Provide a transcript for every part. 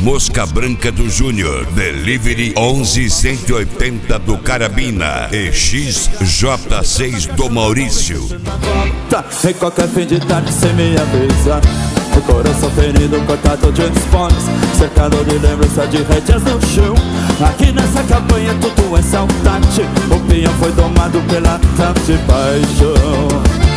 Mosca Branca do Júnior, Delivery 11180 do Carabina e XJ6 do Maurício. Em qualquer fim de tarde sem me avisar, o coração ferido, cortado de esportes, cercado de lembrança de rédeas no chão. Aqui nessa campanha tudo é saudade, o peão foi domado pela tarde paixão.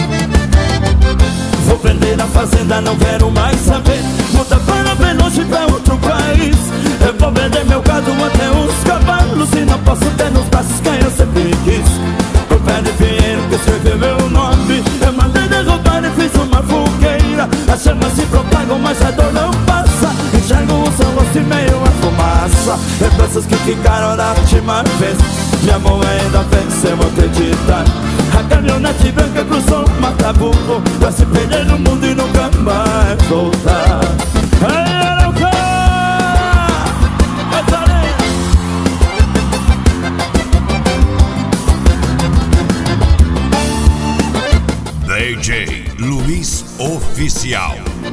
Vou vender a fazenda, não quero mais saber, muda para bem longe pra outro país. Eu vou vender meu gado até os cavalos, e não posso ter nos braços quem eu sempre quis. O pé de Pinheiro que escreveu meu nome, eu mandei derrubar e fiz uma fogueira. As chamas se propagam, mas a dor não passa. Enxergo o seu rosto e meio a fumaça. Lembranças que ficaram da última vez, minha mão ainda vence, eu vou acreditar. A caminhonete branca cruzou o Mataburro pra se perder no mundo e nunca mais voltar. DJ Luiz Oficial.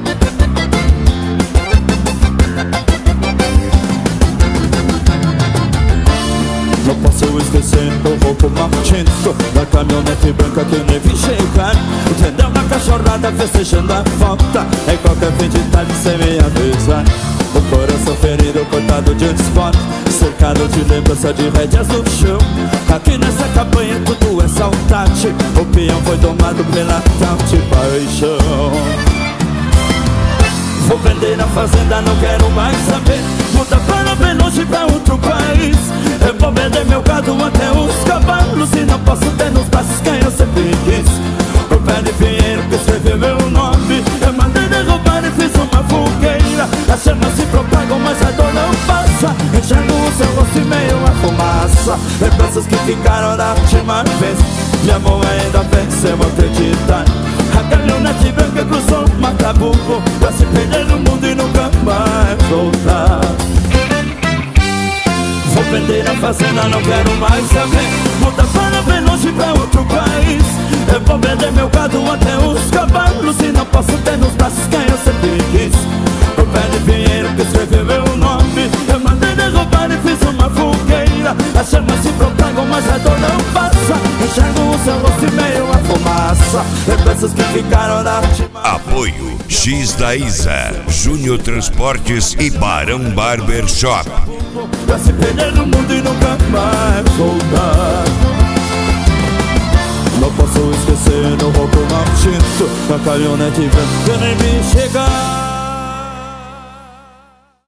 Não posso esquecer o roubo maldito da caminhonete branca que nem vi chegar. Entendeu na cachorrada festejando a volta, em qualquer fim de tarde sem me avisar. O coração ferido, cortado de esporte, cercado de lembrança de rédeas no chão. Aqui nessa campanha tudo é saudade, o peão foi domado pela tal de paixão. Vou vender a fazenda, não quero mais saber, muda para bem longe pra outro país. Eu vou vender meu gado até os cavalos, e não posso ter nos braços quem eu sempre quis. O pé de Pinheiro que escreveu meu nome, eu mandei derrubar e fiz uma fogueira. As chamas se propagam, mas a dor não passa. Enxergo o seu rosto e meio a fumaça. Lembranças que ficaram da última vez, minha mão ainda vence, eu vou acreditar. A caminhonete branca cruzou o Mataburro pra se perder no mundo e nunca mais voltar. Vou vender a fazenda, não quero mais saber, muda para bem longe pra outro país. Eu vou vender meu gado até os cavalos, e não posso ter nos braços quem eu sempre quis. O pé de Pinheiro que escreveu meu nome, eu mandei derrubar e fiz uma fogueira. As chamas se propagam, mas a dor não passa. Enxergo o seu rosto e meio a fumaça. Lembranças que ficaram da última. Apoio X da Isa, Júnior Transportes e Barão Barber Shop. Pra se perder no mundo e nunca mais voltar. Não posso esquecer o roubo maldito da caminhonete branca que nem me chegar.